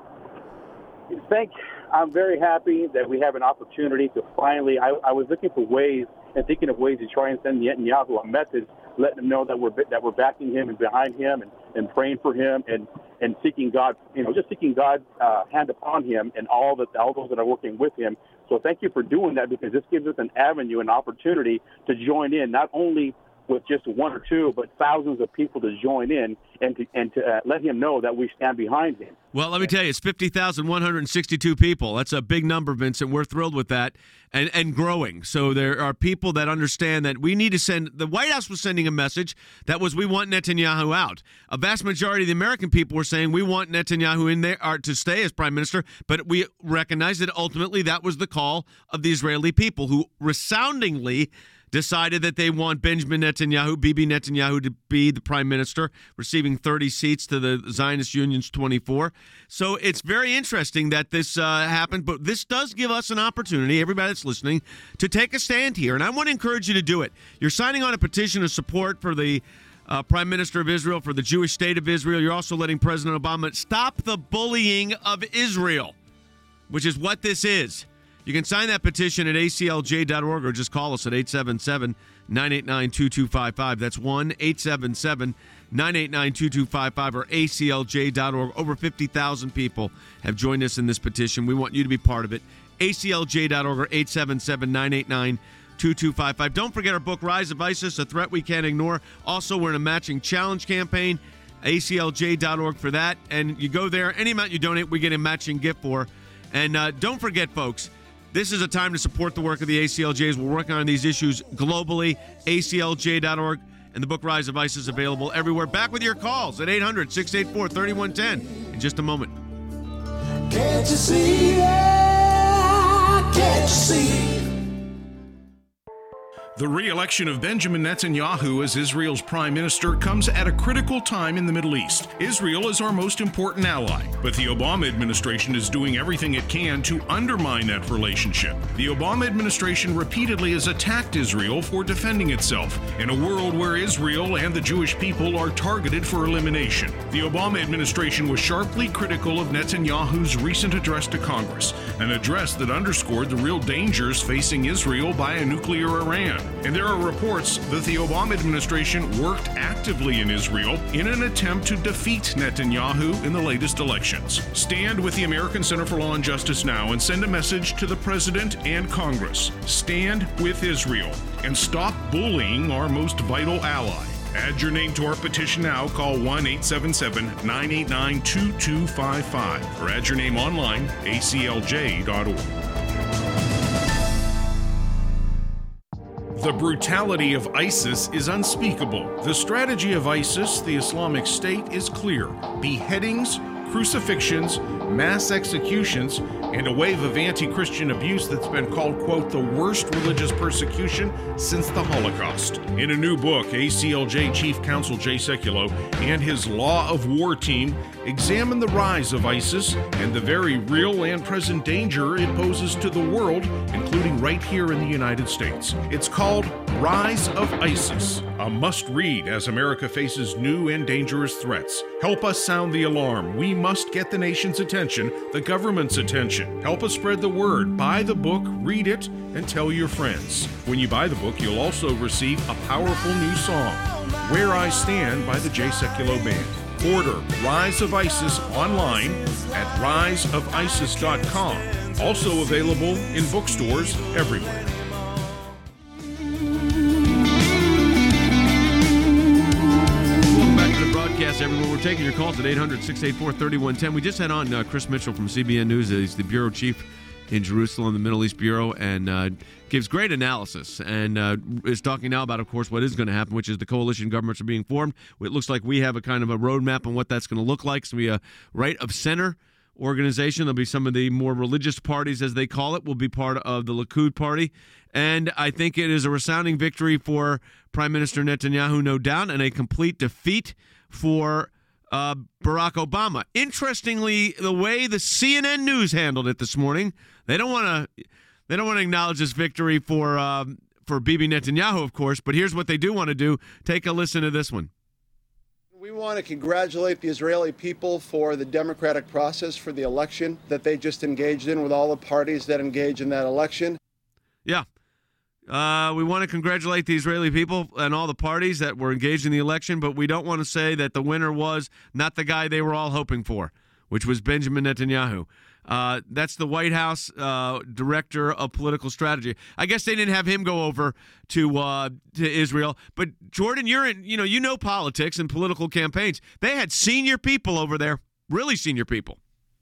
I'm very happy that we have an opportunity to finally, I was looking for ways and thinking of ways to try and send Netanyahu a message, letting him know that we're backing him and behind him and praying for him and seeking God, just seeking God's hand upon him and all those that are working with him. So thank you for doing that, because this gives us an avenue, an opportunity to join in, not only with just one or two, but thousands of people to join in and to let him know that we stand behind him. Well, let me tell you, it's 50,162 people. That's a big number, Vincent. We're thrilled with that and growing. So there are people that understand that we need to send – the White House was sending a message that was we want Netanyahu out. A vast majority of the American people were saying we want Netanyahu in there to stay as prime minister, but we recognize that ultimately that was the call of the Israeli people, who resoundingly – decided that they want Benjamin Netanyahu, Bibi Netanyahu, to be the prime minister, receiving 30 seats to the Zionist Union's 24. So it's very interesting that this happened, but this does give us an opportunity, everybody that's listening, to take a stand here. And I want to encourage you to do it. You're signing on a petition of support for the Prime Minister of Israel, for the Jewish state of Israel. You're also letting President Obama stop the bullying of Israel, which is what this is. You can sign that petition at aclj.org or just call us at 877-989-2255. That's 1-877-989-2255 or aclj.org. Over 50,000 people have joined us in this petition. We want you to be part of it. aclj.org or 877-989-2255. Don't forget our book, Rise of ISIS, A Threat We Can't Ignore. Also, we're in a matching challenge campaign. aclj.org for that. And you go there, any amount you donate, we get a matching gift for. And don't forget, folks, this is a time to support the work of the ACLJs. We're working on these issues globally. ACLJ.org and the book Rise of ISIS available everywhere. Back with your calls at 800-684-3110 in just a moment. Can't you see? Yeah, can't you see? The re-election of Benjamin Netanyahu as Israel's prime minister comes at a critical time in the Middle East. Israel is our most important ally, but the Obama administration is doing everything it can to undermine that relationship. The Obama administration repeatedly has attacked Israel for defending itself in a world where Israel and the Jewish people are targeted for elimination. The Obama administration was sharply critical of Netanyahu's recent address to Congress, an address that underscored the real dangers facing Israel by a nuclear Iran. And there are reports that the Obama administration worked actively in Israel in an attempt to defeat Netanyahu in the latest elections. Stand with the American Center for Law and Justice now and send a message to the President and Congress. Stand with Israel and stop bullying our most vital ally. Add your name to our petition now. Call 1-877-989-2255 or add your name online, aclj.org. The brutality of ISIS is unspeakable. The strategy of ISIS, the Islamic State, is clear. Beheadings, crucifixions, mass executions, and a wave of anti-Christian abuse that's been called, quote, the worst religious persecution since the Holocaust. In a new book, ACLJ Chief Counsel Jay Sekulow and his Law of War team examine the rise of ISIS and the very real and present danger it poses to the world, including right here in the United States. It's called Rise of ISIS, a must-read as America faces new and dangerous threats. Help us sound the alarm. We must get the nation's attention, the government's attention. Help us spread the word. Buy the book, read it, and tell your friends. When you buy the book, you'll also receive a powerful new song, Where I Stand by the Jay Sekulow Band. Order Rise of ISIS online at riseofisis.com. Also available in bookstores everywhere. Welcome back to the broadcast, everyone. We're taking your calls at 800-684-3110. We just had on Chris Mitchell from CBN News. He's the bureau chief in Jerusalem, the Middle East Bureau, and gives great analysis and is talking now about, of course, what is going to happen, which is the coalition governments are being formed. It looks like we have a kind of a roadmap on what that's going to look like. It's going to be a right-of-center organization. There'll be some of the more religious parties, as they call it, will be part of the Likud party. And I think it is a resounding victory for Prime Minister Netanyahu, no doubt, and a complete defeat for Barack Obama. Interestingly, the way the CNN News handled it this morning, they don't want to acknowledge this victory for Bibi Netanyahu, of course, but here's what they do want to do. Take a listen to this one. We want to congratulate the Israeli people for the democratic process for the election that they just engaged in with all the parties that engage in that election. Yeah. We want to congratulate the Israeli people and all the parties that were engaged in the election, but we don't want to say that the winner was not the guy they were all hoping for, which was Benjamin Netanyahu. That's the White House director of political strategy. I guess they didn't have him go over to Israel. But Jordan, you know politics and political campaigns. They had senior people over there, really senior people.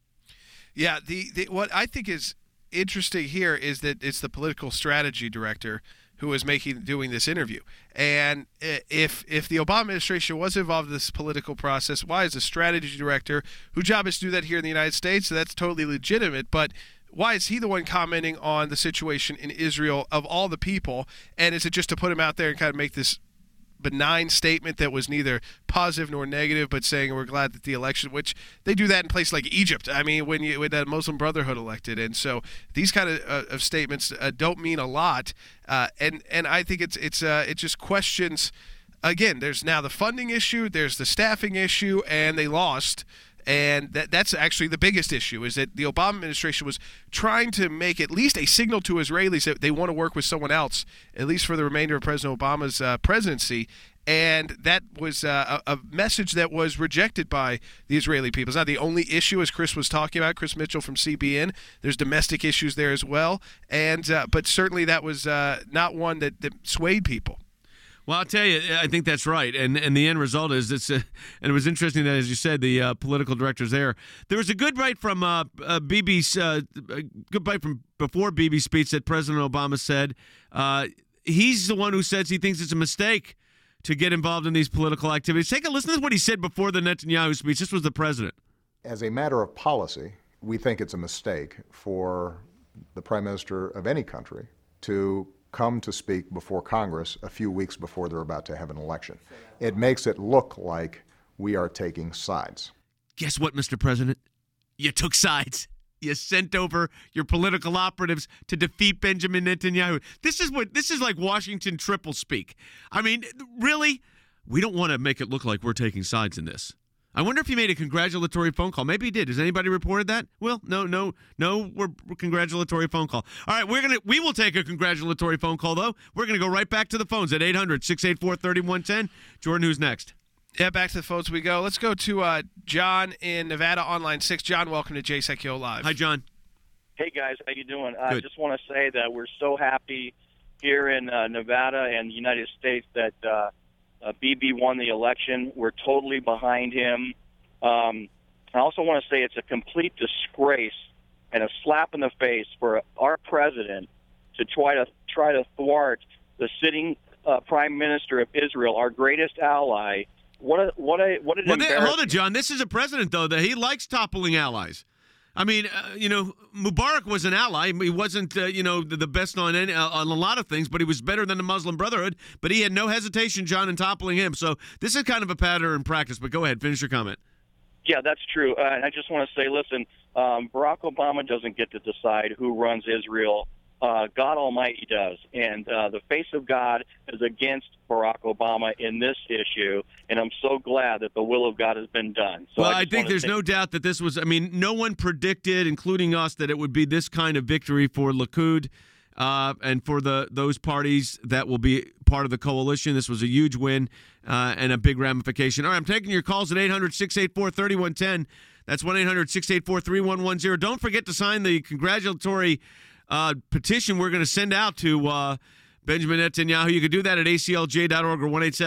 Yeah, the what I think is interesting here is that it's the political strategy director who is doing this interview. And if the Obama administration was involved in this political process, why is the strategy director, whose job is to do that here in the United States, so that's totally legitimate, but why is he the one commenting on the situation in Israel of all the people? And is it just to put him out there and kind of make this benign statement that was neither positive nor negative, but saying we're glad that the election, which they do that in places like Egypt. I mean, when that Muslim Brotherhood elected, and so these kind of statements don't mean a lot. And I think it just questions. Again, there's now the funding issue, there's the staffing issue, and they lost. And that's actually the biggest issue, is that the Obama administration was trying to make at least a signal to Israelis that they want to work with someone else, at least for the remainder of President Obama's presidency. And that was a message that was rejected by the Israeli people. It's not the only issue, as Chris was talking about, Chris Mitchell from CBN. There's domestic issues there as well. And but certainly that was not one that swayed people. Well, I'll tell you, I think that's right, and the end result is this. And it was interesting that, as you said, the political directors there was a good bite from Bibi's good bite from before Bibi's speech that President Obama said he's the one who says he thinks it's a mistake to get involved in these political activities. Take a listen to what he said before the Netanyahu speech. This was the president. As a matter of policy, we think it's a mistake for the prime minister of any country to come to speak before Congress a few weeks before they're about to have an election. It makes it look like we are taking sides. Guess what, Mr. President? You took sides. You sent over your political operatives to defeat Benjamin Netanyahu. This is like Washington triple speak. I mean, really? We don't want to make it look like we're taking sides in this. I wonder if he made a congratulatory phone call. Maybe he did. Has anybody reported that? Well, no, we're congratulatory phone call. All right, we will take a congratulatory phone call, though. We're going to go right back to the phones at 800-684-3110. Jordan, who's next? Yeah, back to the phones we go. Let's go to John in Nevada on line 6. John, welcome to JSECO Live. Hi, John. Hey, guys. How you doing? I just want to say that we're so happy here in Nevada and the United States that Bibi won the election. We're totally behind him. I also want to say it's a complete disgrace and a slap in the face for our president to try to thwart the sitting Prime Minister of Israel, our greatest ally. What an embarrassment. Hold it, John. This is a president, though, that he likes toppling allies. I mean, Mubarak was an ally. He wasn't, the best on a lot of things, but he was better than the Muslim Brotherhood. But he had no hesitation, John, in toppling him. So this is kind of a pattern in practice. But go ahead, finish your comment. Yeah, that's true. And I just want to say, listen, Barack Obama doesn't get to decide who runs Israel. God Almighty does. And the face of God is against Barack Obama in this issue, and I'm so glad that the will of God has been done. So well, I think there's no doubt that this was, no one predicted, including us, that it would be this kind of victory for Likud and for those parties that will be part of the coalition. This was a huge win and a big ramification. All right, I'm taking your calls at 800-684-3110. That's 1-800-684-3110. Don't forget to sign the congratulatory petition we're going to send out to Benjamin Netanyahu. You can do that at aclj.org or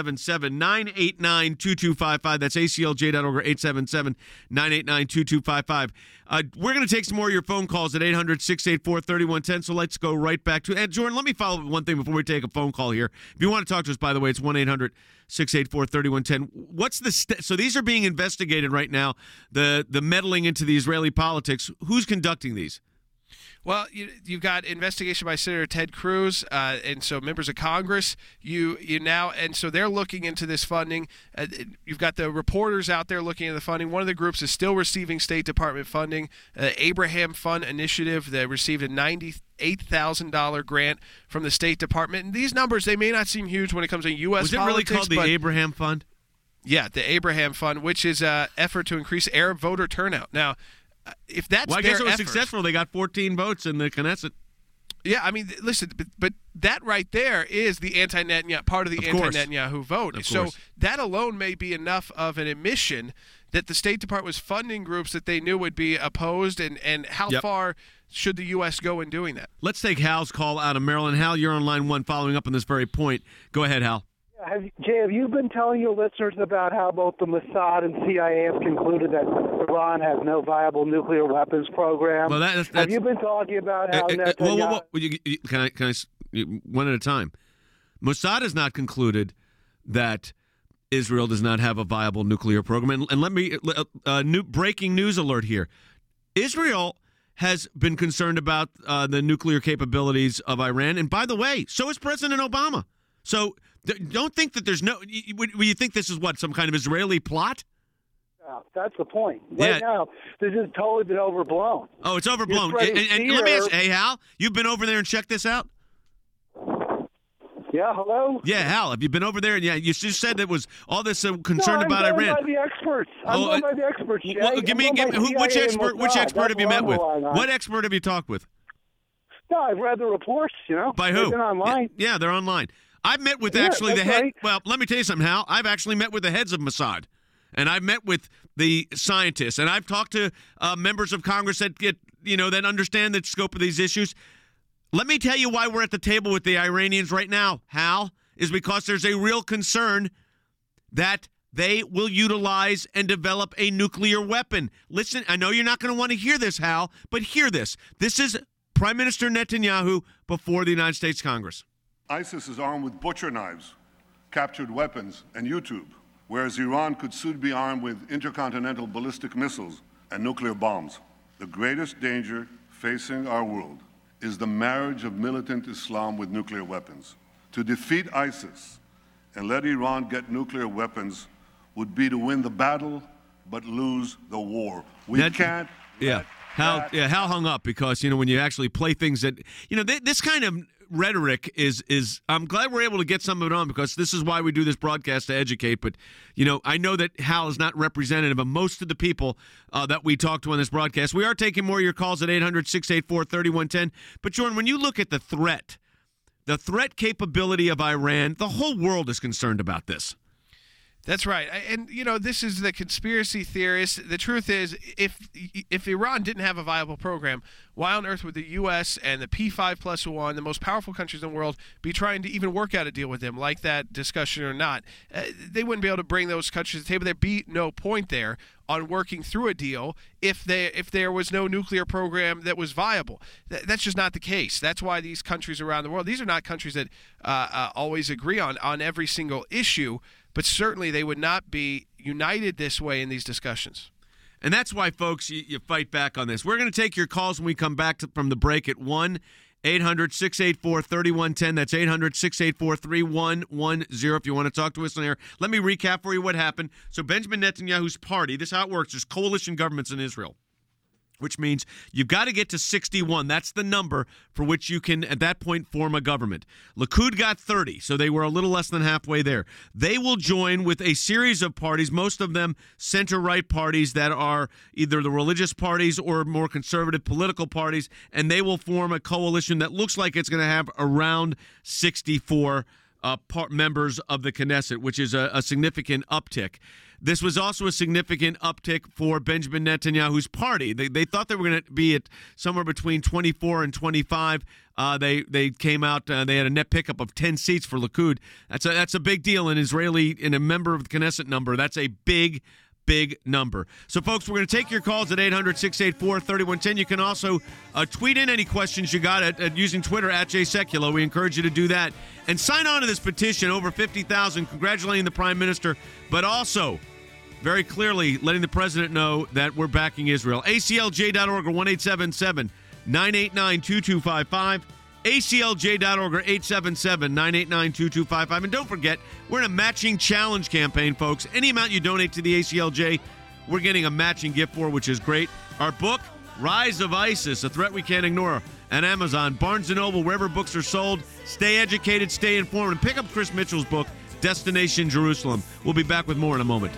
1-877-989-2255. That's aclj.org or 877-989-2255. We're going to take some more of your phone calls at 800-684-3110, so let's go right back to it. And Jordan, let me follow up with one thing before we take a phone call here. If you want to talk to us, by the way, it's 1-800-684-3110. What's the so these are being investigated right now, the meddling into the Israeli politics. Who's conducting these? Well, you've got investigation by Senator Ted Cruz, and so members of Congress. And so they're looking into this funding. You've got the reporters out there looking into the funding. One of the groups is still receiving State Department funding. Abraham Fund Initiative that received a $98,000 grant from the State Department. And these numbers, they may not seem huge when it comes to U.S. Was it politics, really called the Abraham Fund? Yeah, the Abraham Fund, which is an effort to increase Arab voter turnout. Now, if that's I guess it was effort, successful. They got 14 votes in the Knesset. Yeah, I mean, listen, but that right there is the anti-Netanyahu part of the anti-Netanyahu vote. So that alone may be enough of an admission that the State Department was funding groups that they knew would be opposed, and how far should the U.S. go in doing that? Let's take Hal's call out of Maryland. Hal, you're on line 1 following up on this very point. Go ahead, Hal. Jay, have you been telling your listeners about how both the Mossad and CIA have concluded that Iran has no viable nuclear weapons program? Well, have you been talking about how Netanyahu... Can I one at a time? Mossad has not concluded that Israel does not have a viable nuclear program. And let me, breaking news alert here. Israel has been concerned about the nuclear capabilities of Iran. And by the way, so is President Obama. So don't think that there's no. You think this is some kind of Israeli plot? Yeah, that's the point. Right now, this has totally been overblown. Oh, it's overblown. And let me ask, hey Hal, you've been over there and checked this out? Yeah, hello? Yeah, Hal, have you been over there? And you just said there was all this concern about Iran. I'm going by the experts. By the experts, Jay. Well, which expert have you met with? What expert have you talked with? No, I've read the reports, By who? They've been online. Yeah, they're online. I've met with the head. Right. Well, let me tell you something, Hal. I've actually met with the heads of Mossad, and I've met with the scientists, and I've talked to members of Congress that that understand the scope of these issues. Let me tell you why we're at the table with the Iranians right now, Hal, is because there's a real concern that they will utilize and develop a nuclear weapon. Listen, I know you're not going to want to hear this, Hal, but hear this. This is Prime Minister Netanyahu before the United States Congress. ISIS is armed with butcher knives, captured weapons, and YouTube, whereas Iran could soon be armed with intercontinental ballistic missiles and nuclear bombs. The greatest danger facing our world is the marriage of militant Islam with nuclear weapons. To defeat ISIS and let Iran get nuclear weapons would be to win the battle but lose the war. We can't. Yeah. Hal hung up because, when you actually play things that, this kind of rhetoric is I'm glad we're able to get some of it on, because this is why we do this broadcast, to educate. But, I know that Hal is not representative of most of the people that we talk to on this broadcast. We are taking more of your calls at 800-684-3110. But, Jordan, when you look at the threat capability of Iran, the whole world is concerned about this. That's right. And, this is the conspiracy theorists. The truth is, if Iran didn't have a viable program, why on earth would the U.S. and the P5+1, the most powerful countries in the world, be trying to even work out a deal with them, like that discussion or not? They wouldn't be able to bring those countries to the table. There'd be no point there on working through a deal if there was no nuclear program that was viable. That's just not the case. That's why these countries around the world, these are not countries that always agree on every single issue, but certainly they would not be united this way in these discussions. And that's why, folks, you fight back on this. We're going to take your calls when we come back from the break at 1-800-684-3110. That's 800-684-3110 if you want to talk to us on air. Let me recap for you what happened. So Benjamin Netanyahu's party, this is how it works. There's coalition governments in Israel, which means you've got to get to 61. That's the number for which you can, at that point, form a government. Likud got 30, so they were a little less than halfway there. They will join with a series of parties, most of them center-right parties that are either the religious parties or more conservative political parties, and they will form a coalition that looks like it's going to have around 64 members of the Knesset, which is a significant uptick. This was also a significant uptick for Benjamin Netanyahu's party. They thought they were going to be at somewhere between 24 and 25. They came out. They had a net pickup of 10 seats for Likud. That's a big deal in a member of the Knesset number. That's a big number. So, folks, we're going to take your calls at 800-684-3110. You can also tweet in any questions you got at using Twitter at @JSekulow. We encourage you to do that. And sign on to this petition, over 50,000, congratulating the Prime Minister, but also very clearly letting the President know that we're backing Israel. ACLJ.org or 1-877-989-2255. ACLJ.org or 877-989-2255. And don't forget, we're in a matching challenge campaign, folks. Any amount you donate to the ACLJ, we're getting a matching gift for, which is great. Our book, Rise of ISIS, A Threat We Can't Ignore, on Amazon, Barnes & Noble, wherever books are sold. Stay educated, stay informed, and pick up Chris Mitchell's book, Destination Jerusalem. We'll be back with more in a moment.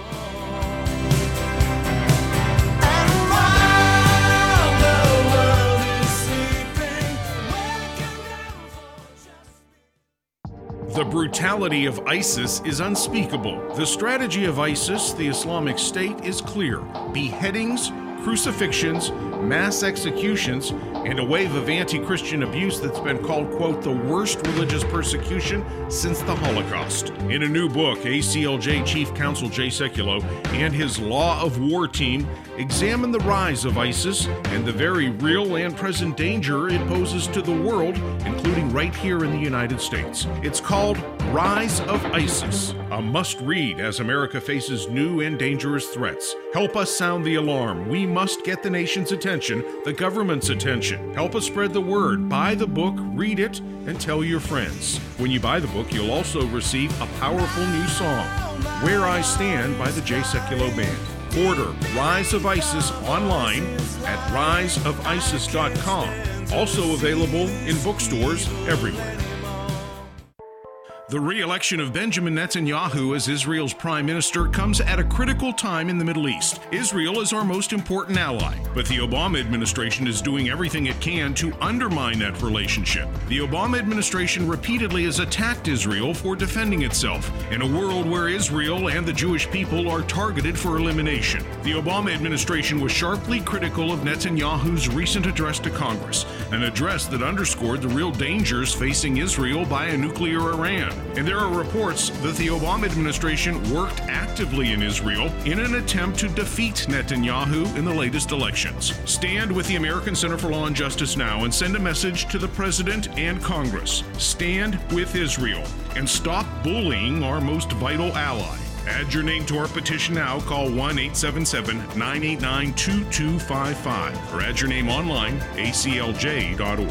The brutality of ISIS is unspeakable. The strategy of ISIS, the Islamic State, is clear. Beheadings, crucifixions, mass executions, and a wave of anti-Christian abuse that's been called, quote, the worst religious persecution since the Holocaust. In a new book, ACLJ Chief Counsel Jay Sekulow and his Law of War team examine the rise of ISIS and the very real and present danger it poses to the world, including right here in the United States. It's called Rise of ISIS, a must-read as America faces new and dangerous threats. Help us sound the alarm. We must get the nation's attention, the government's attention. Help us spread the word. Buy the book, read it, and tell your friends. When you buy the book, you'll also receive a powerful new song, Where I Stand by the Jay Sekulow Band. Order Rise of ISIS online at riseofisis.com. Also available in bookstores everywhere. The re-election of Benjamin Netanyahu as Israel's prime minister comes at a critical time in the Middle East. Israel is our most important ally, but the Obama administration is doing everything it can to undermine that relationship. The Obama administration repeatedly has attacked Israel for defending itself in a world where Israel and the Jewish people are targeted for elimination. The Obama administration was sharply critical of Netanyahu's recent address to Congress, an address that underscored the real dangers facing Israel by a nuclear Iran. And there are reports that the Obama administration worked actively in Israel in an attempt to defeat Netanyahu in the latest elections. Stand with the American Center for Law and Justice now and send a message to the President and Congress. Stand with Israel and stop bullying our most vital ally. Add your name to our petition now. Call 1-877-989-2255 or add your name online, aclj.org.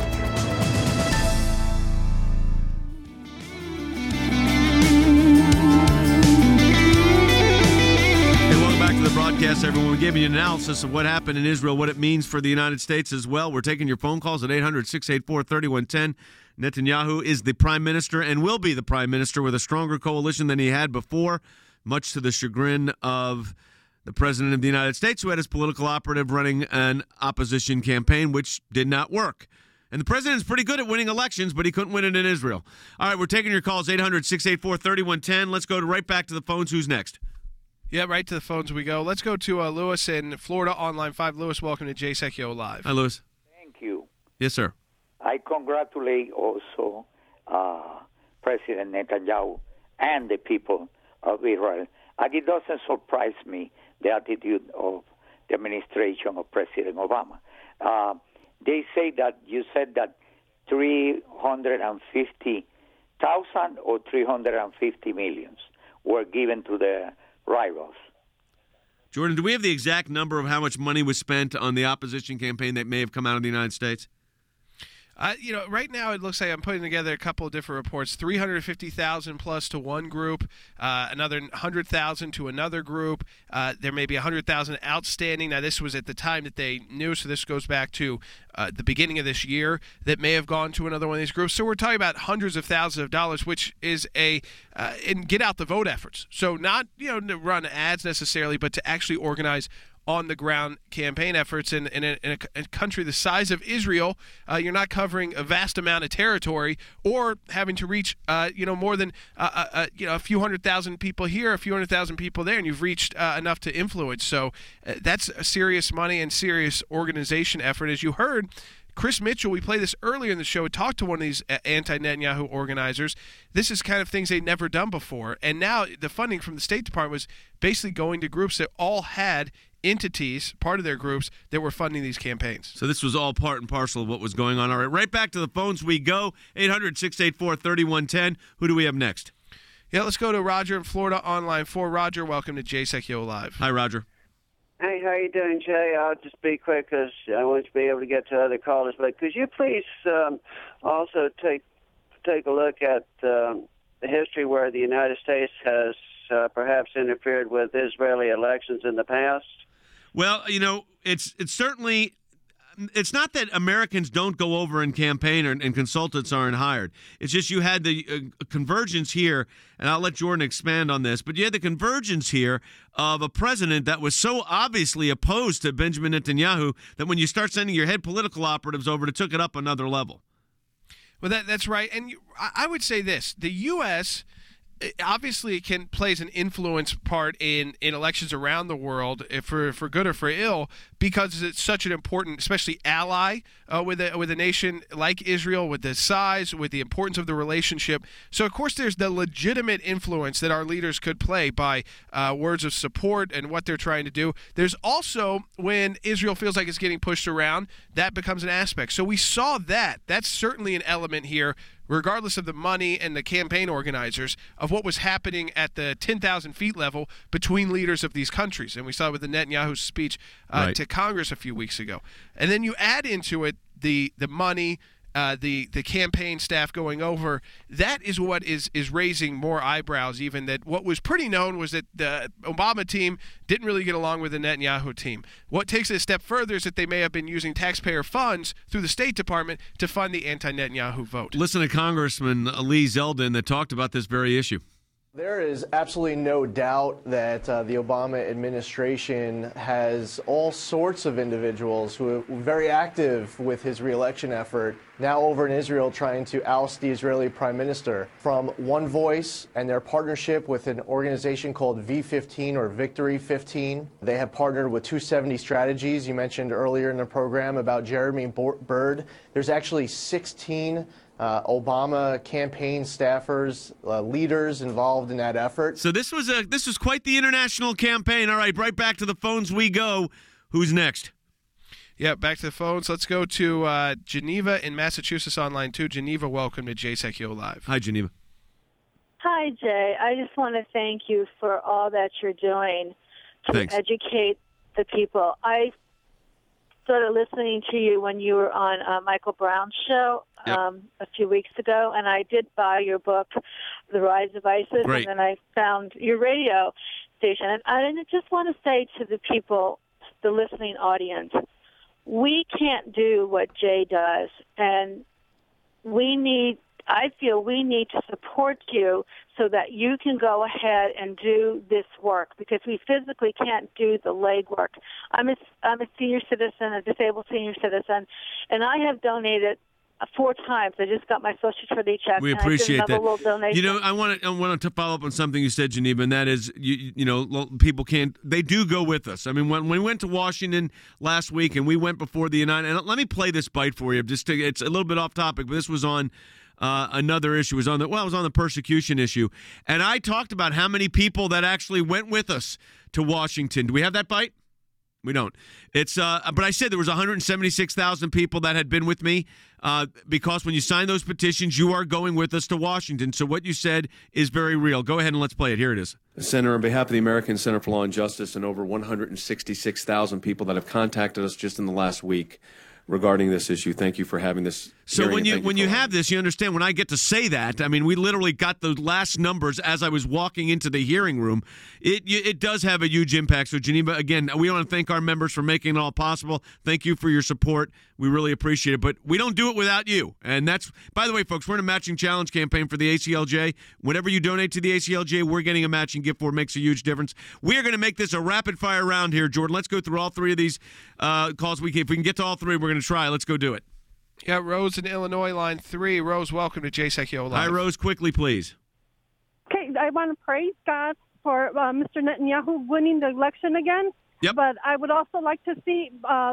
The broadcast, everyone. We're giving you an analysis of what happened in Israel, what it means for the United States as well. We're taking your phone calls at 800-684-3110. Netanyahu is the prime minister and will be the prime minister with a stronger coalition than he had before, much to the chagrin of the president of the United States, who had his political operative running an opposition campaign, which did not work. And the president's pretty good at winning elections, but he couldn't win it in Israel. All right, we're taking your calls, 800-684-3110. Let's go right back to the phones. Who's next? Yeah, right to the phones we go. Let's go to Lewis in Florida on line 5. Lewis, welcome to JSEC Yo Live. Hi, Lewis. Thank you. Yes, sir. I congratulate also President Netanyahu and the people of Israel. And it doesn't surprise me, the attitude of the administration of President Obama. They say that you said that 350,000 or 350 millions were given to the rivals. Jordan, do we have the exact number of how much money was spent on the opposition campaign that may have come out of the United States? Right now it looks like I'm putting together a couple of different reports. 350,000 plus to one group, another 100,000 to another group. There may be 100,000 outstanding. Now, this was at the time that they knew, so this goes back to the beginning of this year, that may have gone to another one of these groups. So we're talking about hundreds of thousands of dollars, which is in get out the vote efforts. So not to run ads necessarily, but to actually organize on-the-ground campaign efforts in a country the size of Israel. You're not covering a vast amount of territory or having to reach, more than a few 100,000 people here, a few 100,000 people there, and you've reached enough to influence. So that's a serious money and serious organization effort. As you heard, Chris Mitchell, we played this earlier in the show, talked to one of these anti-Netanyahu organizers. This is kind of things they'd never done before. And now the funding from the State Department was basically going to groups that all had entities, part of their groups, that were funding these campaigns. So this was all part and parcel of what was going on. All right, right back to the phones we go. 800-684-3110. Who do we have next? Yeah, let's go to Roger in Florida on line 4. Roger, welcome to JSEC Yo Live. Hi, Roger. Hey, how you doing, Jay? I'll just be quick because I want to be able to get to other callers. But could you please also take a look at the history where the United States has perhaps interfered with Israeli elections in the past? Well, it's certainly, it's not that Americans don't go over and campaign and consultants aren't hired. It's just you had the convergence here, and I'll let Jordan expand on this, but you had the convergence here of a president that was so obviously opposed to Benjamin Netanyahu that when you start sending your head political operatives over, it took it up another level. Well, that's right. And I would say this. The U.S., obviously, plays an influence part in elections around the world, for good or for ill, because it's such an important, especially ally with a nation like Israel, with the size, with the importance of the relationship. So, of course, there's the legitimate influence that our leaders could play by words of support and what they're trying to do. There's also, when Israel feels like it's getting pushed around, that becomes an aspect. So we saw that. That's certainly an element here, regardless of the money and the campaign organizers, of what was happening at the 10,000 feet level between leaders of these countries. And we saw it with the Netanyahu speech to Congress a few weeks ago. And then you add into it the money, the campaign staff going over. That is what is raising more eyebrows, even that what was pretty known was that the Obama team didn't really get along with the Netanyahu team. What takes it a step further is that they may have been using taxpayer funds through the State Department to fund the anti-Netanyahu vote. Listen to Congressman Lee Zeldin that talked about this very issue. There is absolutely no doubt that the Obama administration has all sorts of individuals who are very active with his reelection effort now over in Israel trying to oust the Israeli prime minister. From One Voice and their partnership with an organization called V15 or Victory 15. They have partnered with 270 Strategies. You mentioned earlier in the program about Jeremy Bird. There's actually 16 Obama campaign staffers, leaders involved in that effort. So this was quite the international campaign. All right, right back to the phones we go. Who's next? Yeah, back to the phones. Let's go to Geneva in Massachusetts on line 2. Geneva, welcome to JSEC Yo Live. Hi, Geneva. Hi, Jay. I just want to thank you for all that you're doing to educate the people. I started listening to you when you were on Michael Brown's show a few weeks ago, and I did buy your book, The Rise of ISIS, Great. and then I found your radio station. And I just want to say to the people, the listening audience, we can't do what Jay does, and I feel we need to support you so that you can go ahead and do this work, because we physically can't do the legwork. I'm a senior citizen, a disabled senior citizen, and I have donated 4 times. I just got my Social Security check. We appreciate that. You know, I want to follow up on something you said, Geneva, and that is, you know, people can't. They do go with us. I mean, when we went to Washington last week, and we went before the United. And let me play this bite for you. It's a little bit off topic, but this was on another issue. It was on the persecution issue, and I talked about how many people that actually went with us to Washington. Do we have that bite? We don't. But I said there was 176,000 people that had been with me because when you sign those petitions, you are going with us to Washington. So what you said is very real. Go ahead and let's play it. Here it is. Senator, on behalf of the American Center for Law and Justice and over 166,000 people that have contacted us just in the last week regarding this issue, thank you for having this. So when you have this, you understand when I get to say that, I mean, we literally got the last numbers as I was walking into the hearing room. It does have a huge impact. So, Geneva, again, we want to thank our members for making it all possible. Thank you for your support. We really appreciate it. But we don't do it without you. And that's, by the way, folks, we're in a matching challenge campaign for the ACLJ. Whenever you donate to the ACLJ, we're getting a matching gift for it. Makes a huge difference. We are going to make this a rapid-fire round here, Jordan. Let's go through all 3 of these calls. If we can get to all 3, we're going to try. Let's go do it. Yeah, Rose in Illinois, line 3. Rose, welcome to Jay Sekulow Live. Hi, Rose. Quickly, please. Okay, I want to praise God for Mr. Netanyahu winning the election again. Yep. But I would also like to see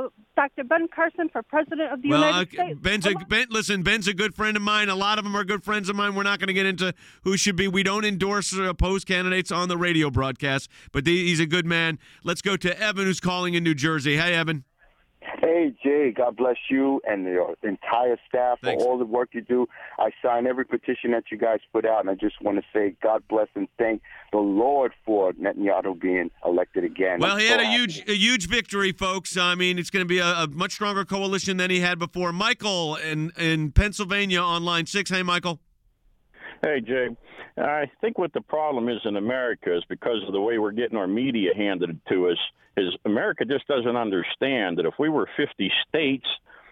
Dr. Ben Carson for president of the United States. Ben's a good friend of mine. A lot of them are good friends of mine. We're not going to get into who should be. We don't endorse or oppose candidates on the radio broadcast, but he's a good man. Let's go to Evan, who's calling in New Jersey. Hey, Evan. Hey, Jay, God bless you and your entire staff for all the work you do. I sign every petition that you guys put out, and I just want to say God bless and thank the Lord for Netanyahu being elected again. Well, he had a huge victory, folks. I mean, it's going to be a much stronger coalition than he had before. Michael in Pennsylvania on line 6. Hey, Michael. Hey, Jay. I think what the problem is in America is because of the way we're getting our media handed to us, is America just doesn't understand that if we were 50 states,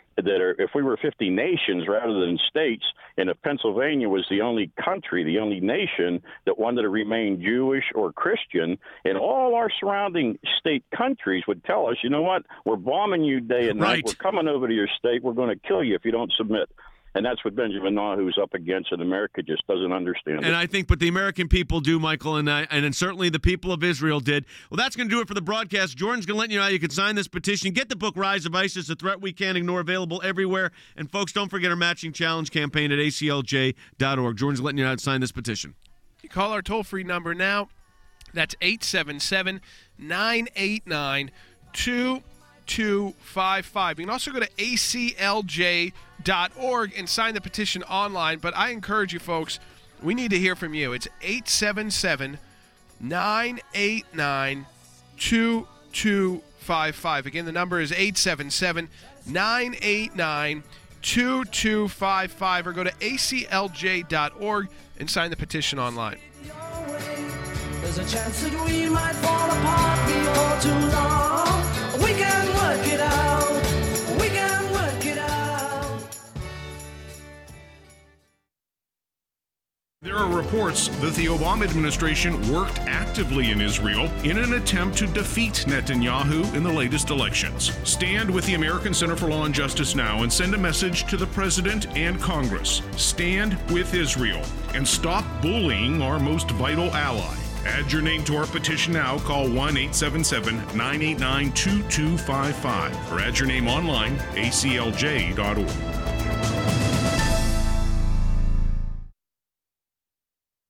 if we were 50 nations rather than states, and if Pennsylvania was the only country, the only nation that wanted to remain Jewish or Christian, and all our surrounding state countries would tell us, you know what, we're bombing you day and night, we're coming over to your state, we're going to kill you if you don't submit. And that's what Benjamin Netanyahu's up against, and America just doesn't understand it. And but the American people do, Michael, and certainly the people of Israel did. Well, that's going to do it for the broadcast. Jordan's going to let you know how you can sign this petition. Get the book, Rise of ISIS, A Threat We Can't Ignore, available everywhere. And, folks, don't forget our matching challenge campaign at aclj.org. Jordan's letting you know how to sign this petition. You call our toll-free number now. That's 877-989-2255. You can also go to aclj.org and sign the petition online. But I encourage you, folks, we need to hear from you. It's 877-989-2255. Again, the number is 877-989-2255. Or go to aclj.org and sign the petition online. There's a chance that we might fall apart before too long. We can work it out. We can work it out. There are reports that the Obama administration worked actively in Israel in an attempt to defeat Netanyahu in the latest elections. Stand with the American Center for Law and Justice now and send a message to the President and Congress. Stand with Israel and stop bullying our most vital ally. Add your name to our petition now. Call 1-877-989-2255 or add your name online, aclj.org.